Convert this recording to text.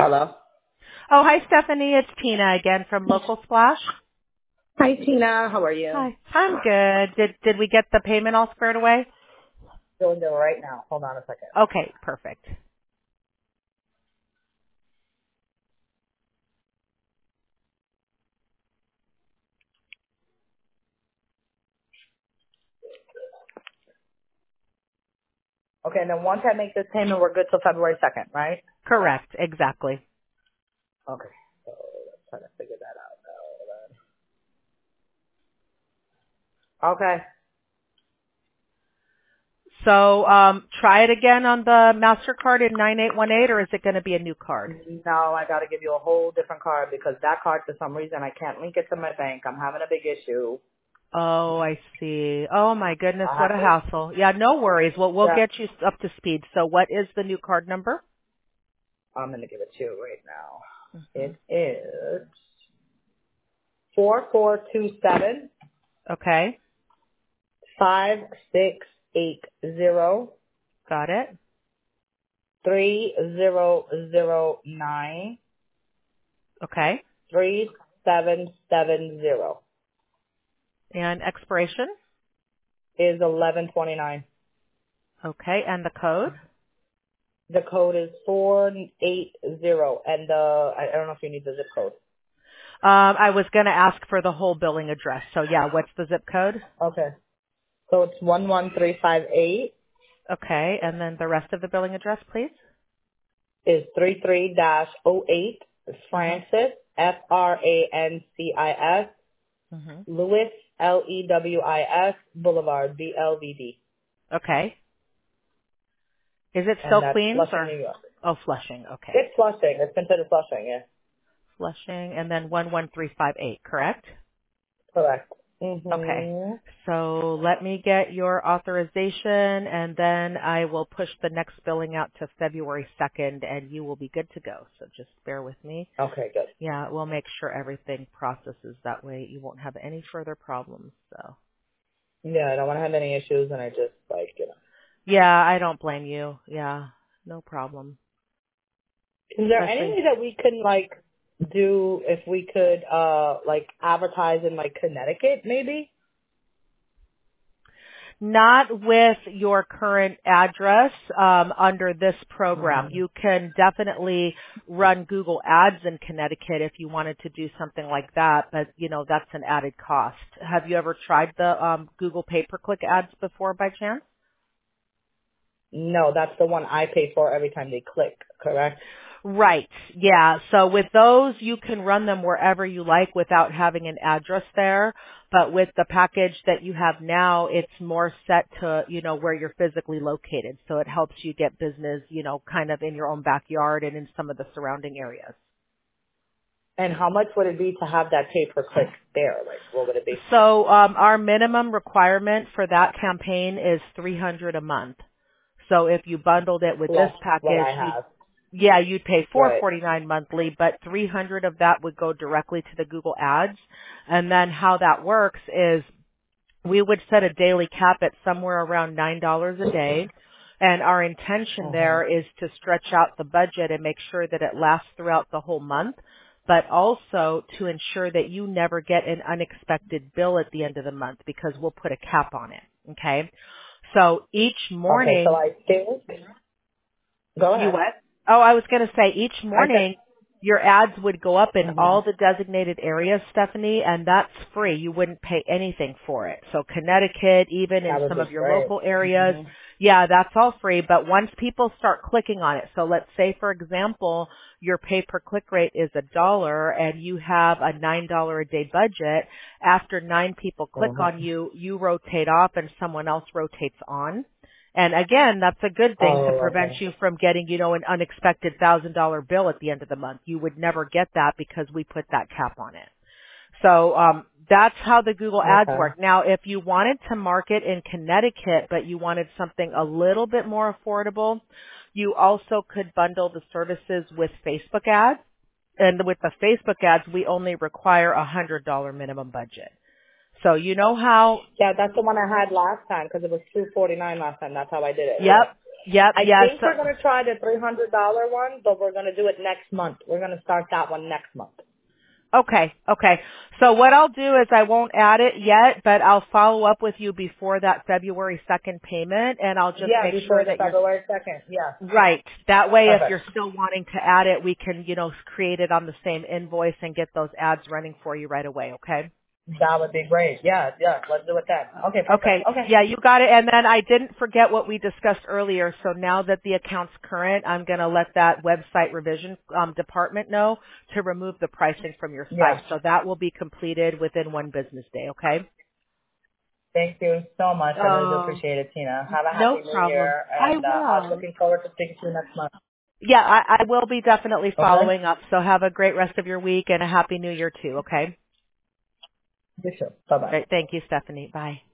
Hello. Oh, hi, Stephanie. It's Tina again from Local Splash. Hi, Tina. How are you? Hi. I'm good. Did we get the payment all squared away? Doing it right now. Hold on a second. Okay, perfect. Okay, and then once I make this payment, we're good till February 2nd, right? Correct. Exactly. Okay. So let's try to figure that out. Okay. So, try it again on the MasterCard in 9818, or is it going to be a new card? No, I got to give you a whole different card because that card, for some reason, I can't link it to my bank. I'm having a big issue. Oh, I see. Oh my goodness, I what have a to. hassle. Yeah, no worries. We'll Yeah. get you up to speed. So what is the new card number? I'm going to give it to you right now. hmm It is 4427 Okay, 5680 got it. 3009 Okay. 3770 And expiration? is 1129. Okay, and the code? The code is 480, and I don't know if you need the zip code. I was going to ask for the whole billing address. So yeah, what's the zip code? Okay, so it's 11358 Okay, and then the rest of the billing address, please. is 33-08 Mhm. Francis Francis Mhm. Lewis Lewis Boulevard BLVD, Okay. Is it and still that's Queens Flushing, or? New York. Oh, Flushing. Okay. It's Flushing. It's considered Flushing. Yeah, Flushing, and then 11358. Correct. correct. Okay. Mhm. So let me get your authorization, and then I will push the next billing out to February 2nd, and you will be good to go. So just bear with me. Okay, good. Yeah, we'll make sure everything processes that way. You won't have any further problems. So Yeah, I don't want to have any issues, and I just yeah, I don't blame you. Yeah, no problem. Is there any Especially way that we can do if we could advertise in Connecticut maybe? not with your current address under this program. Mhm. You can definitely run Google Ads in Connecticut if you wanted to do something like that, but that's an added cost. Have you ever tried the Google pay-per-click ads before by chance? No, that's the one I pay for every time they click, correct? Right. Yeah. So with those, you can run them wherever you like without having an address there. But with the package that you have now, it's more set to, where you're physically located. So it helps you get business, kind of in your own backyard and in some of the surrounding areas. And how much would it be to have that pay per click there? What would it be? So our minimum requirement for that campaign is $300 a month. So if you bundled it with this Plus what package, I have. you'd pay Right. $449 monthly, but 300 of that would go directly to the Google Ads. And then how that works is we would set a daily cap at somewhere around $9 a day. And our intention Uh-huh. there is to stretch out the budget and make sure that it lasts throughout the whole month, but also to ensure that you never get an unexpected bill at the end of the month because we'll put a cap on it. Okay. So each Okay, so morning, I think, go you ahead. what? Oh, I was going to say each I said, morning your ads would go up in hmm all the designated areas, Stephanie, and that's free. You wouldn't pay anything for it. So Connecticut, even in that would some be of your great. local areas, hmm yeah, that's all free. But once people start clicking on it, so let's say, for example, your pay-per-click rate is $1 and you have a $9 a day budget, after 9 people click on you, you rotate off and someone else rotates on. And again, that's a good thing to Oh, prevent okay. you from getting, an unexpected $1,000 bill at the end of the month. You would never get that because we put that cap on it. So, that's how the Google ads Okay. work. Now, if you wanted to market in Connecticut, but you wanted something a little bit more affordable, you also could bundle the services with Facebook ads. And with the Facebook ads, we only require a $100 minimum budget. So how Yeah, that's the one I had last time because it was $249 last time. That's how I did it. Yep. Yeah. Yep. I Yes. think we're going to try the $300 one, but we're going to do it next month. We're going to start that one next month. Okay. Okay. So what I'll do is I won't add it yet, but I'll follow up with you before that February 2nd payment, and I'll just make Before sure the that you're February 2nd. Yeah. right. That way, if Perfect. you're still wanting to add it, we can, create it on the same invoice and get those ads running for you right away. Okay. That would be great. Yeah. Let's do it then. Okay, perfect. Okay. Okay. Yeah, you got it. And then I didn't forget what we discussed earlier. So now that the account's current, I'm going to let that website revision department know to remove the pricing from your Yeah. site. So that will be completed within one business day. Okay. Thank you so much. I really do Oh, appreciate it, Tina. Have a no happy new problem. year, I and I'm will. looking forward to speaking to you next month. Yeah, I will be definitely Okay? following up. So have a great rest of your week and a happy new year too. Okay. You too. Bye-bye. All right. Thank you, Stephanie. Bye.